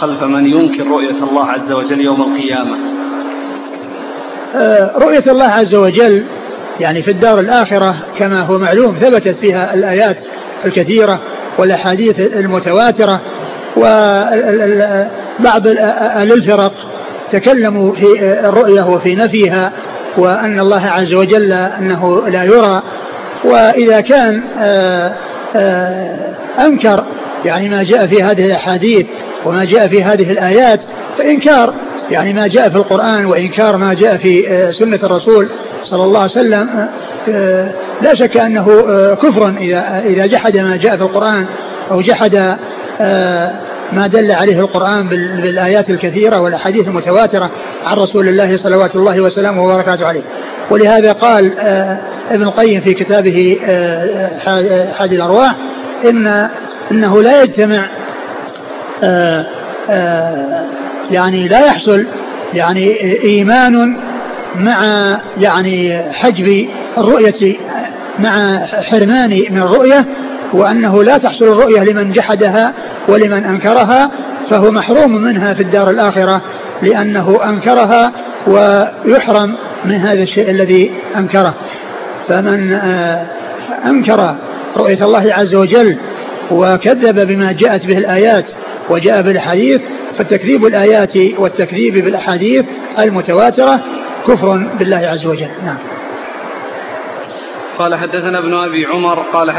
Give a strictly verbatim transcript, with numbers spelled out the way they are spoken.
خلف من ينكر رؤية الله عز وجل يوم القيامة؟ رؤية الله عز وجل يعني في الدار الآخرة كما هو معلوم ثبتت فيها الآيات الكثيرة والأحاديث المتواترة، وبعض الفرق تكلموا في الرؤية وفي نفيها وأن الله عز وجل أنه لا يرى. وإذا كان أنكر يعني ما جاء في هذه الأحاديث وما جاء في هذه الآيات فإنكار يعني ما جاء في القرآن وإنكار ما جاء في سنة الرسول صلى الله عليه وسلم لا شك أنه كفر إذا إذا جحد ما جاء في القرآن أو جحد ما دل عليه القرآن بالآيات الكثيرة والأحاديث المتواترة عن رسول الله صلوات الله وسلامه وبركاته عليه. ولهذا قال ابن القيم في كتابه حادي الأرواح إن إنه لا يجتمع يعني لا يحصل يعني إيمان مع يعني حجب الرؤية مع حرمان من الرؤية، وأنه لا تحصل الرؤية لمن جحدها ولمن أنكرها، فهو محروم منها في الدار الآخرة لأنه أنكرها ويحرم من هذا الشيء الذي أنكره. فمن أنكر رؤية الله عز وجل وكذب بما جاءت به الآيات وجاء بالحديث فالتكذيب الآيات والتكذيب بالأحاديث المتواترة كفر بالله عز وجل. نعم. قال حدثنا ابن أبي عمر قال